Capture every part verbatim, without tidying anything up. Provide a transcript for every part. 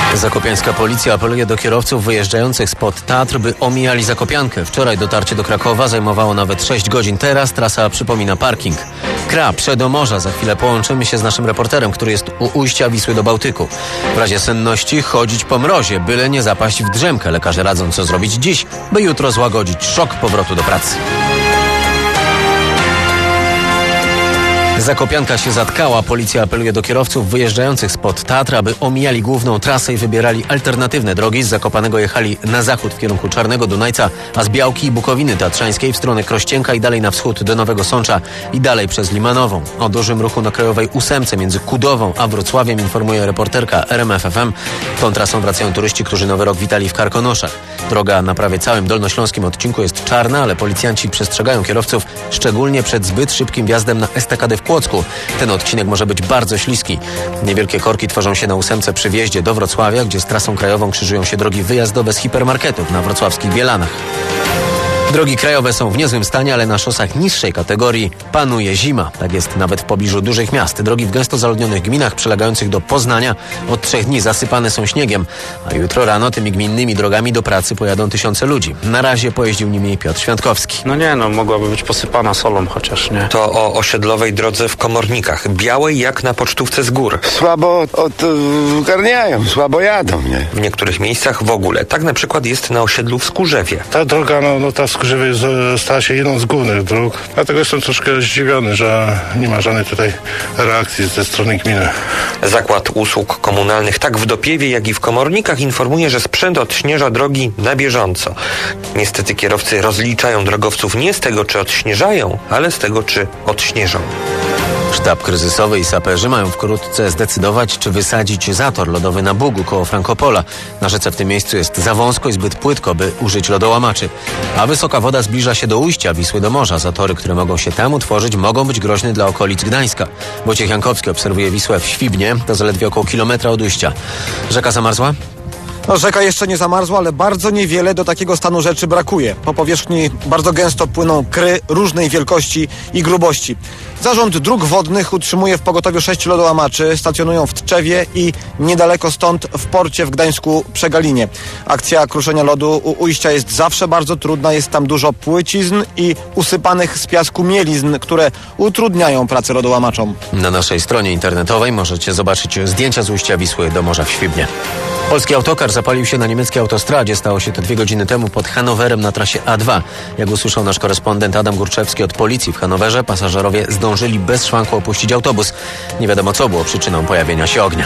Zakopiańska policja apeluje do kierowców wyjeżdżających spod Tatr, by omijali Zakopiankę. Wczoraj dotarcie do Krakowa zajmowało nawet sześć godzin. Teraz trasa przypomina parking. Kra, Przedomorza. Za chwilę połączymy się z naszym reporterem, który jest u ujścia Wisły do Bałtyku. W razie senności chodzić po mrozie, byle nie zapaść w drzemkę. Lekarze radzą, co zrobić dziś, by jutro złagodzić szok powrotu do pracy. Zakopianka się zatkała. Policja apeluje do kierowców wyjeżdżających spod Tatr, aby omijali główną trasę i wybierali alternatywne drogi. Z Zakopanego jechali na zachód w kierunku Czarnego Dunajca, a z Białki i Bukowiny Tatrzańskiej w stronę Krościenka i dalej na wschód do Nowego Sącza i dalej przez Limanową. O dużym ruchu na Krajowej ósemce między Kudową a Wrocławiem informuje reporterka R M F F M. Tą trasą wracają turyści, którzy Nowy Rok witali w Karkonoszach. Droga na prawie całym dolnośląskim odcinku jest czarna, ale policjanci przestrzegają kierowców, szczególnie przed zbyt szybkim wjazdem na estakadę w Kłodzku. Ten odcinek może być bardzo śliski. Niewielkie korki tworzą się na ósemce przy wjeździe do Wrocławia, gdzie z trasą krajową krzyżują się drogi wyjazdowe z hipermarketów na wrocławskich Bielanach. Drogi krajowe są w niezłym stanie, ale na szosach niższej kategorii panuje zima. Tak jest nawet w pobliżu dużych miast. Drogi w gęsto zaludnionych gminach przylegających do Poznania od trzech dni zasypane są śniegiem, a jutro rano tymi gminnymi drogami do pracy pojadą tysiące ludzi. Na razie pojeździł nimi Piotr Świątkowski. No nie, no mogłaby być posypana solą chociaż, nie? To o osiedlowej drodze w Komornikach. Białej jak na pocztówce z gór. Słabo ogarniają, słabo jadą, nie? W niektórych miejscach w ogóle. Tak na przykład jest na osiedlu w Skórzewie. Ta droga, no, no ta Skórzewie stała się jedną z głównych dróg. Dlatego jestem troszkę zdziwiony, że nie ma żadnej tutaj reakcji ze strony gminy. Zakład Usług Komunalnych tak w Dopiewie, jak i w Komornikach informuje, że sprzęt odśnieża drogi na bieżąco. Niestety kierowcy rozliczają drogowców nie z tego, czy odśnieżają, ale z tego, czy odśnieżą. Sztab kryzysowy i saperzy mają wkrótce zdecydować, czy wysadzić zator lodowy na Bugu koło Frankopola. Na rzece w tym miejscu jest za wąsko i zbyt płytko, by użyć lodołamaczy. A wysoka woda zbliża się do ujścia Wisły do morza. Zatory, które mogą się tam utworzyć, mogą być groźne dla okolic Gdańska. Wojciech Jankowski obserwuje Wisłę w Świbnie. To zaledwie około kilometra od ujścia. Rzeka zamarzła? No, rzeka jeszcze nie zamarzła, ale bardzo niewiele do takiego stanu rzeczy brakuje. Po powierzchni bardzo gęsto płyną kry różnej wielkości i grubości. Zarząd Dróg Wodnych utrzymuje w pogotowiu sześć lodołamaczy. Stacjonują w Tczewie i niedaleko stąd w porcie w Gdańsku-Przegalinie. Akcja kruszenia lodu u ujścia jest zawsze bardzo trudna. Jest tam dużo płycizn i usypanych z piasku mielizn, które utrudniają pracę lodołamaczom. Na naszej stronie internetowej możecie zobaczyć zdjęcia z ujścia Wisły do morza w Świbnie. Polski autokar zapalił się na niemieckiej autostradzie. Stało się to dwie godziny temu pod Hanowerem na trasie A dwa. Jak usłyszał nasz korespondent Adam Górczewski od policji w Hanowerze, pasażerowie zdążyli bez szwanku opuścić autobus. Nie wiadomo, co było przyczyną pojawienia się ognia.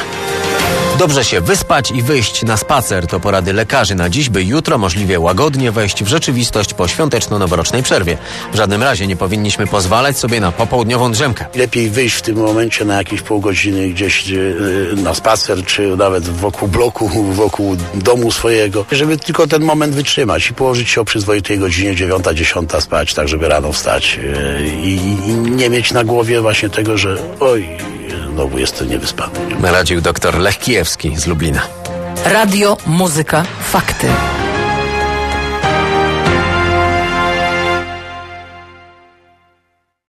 Dobrze się wyspać i wyjść na spacer to porady lekarzy na dziś, by jutro możliwie łagodnie wejść w rzeczywistość po świąteczno-noworocznej przerwie. W żadnym razie nie powinniśmy pozwalać sobie na popołudniową drzemkę. Lepiej wyjść w tym momencie na jakieś pół godziny gdzieś na spacer, czy nawet wokół bloku, wokół domu swojego, żeby tylko ten moment wytrzymać i położyć się o przyzwoitej godzinie dziewiąta, dziesiąta spać, tak żeby rano wstać i, i nie mieć na głowie właśnie tego, że oj, znowu jestem niewyspany. Radził doktor Lech Kijewski z Lublina. Radio, muzyka, fakty.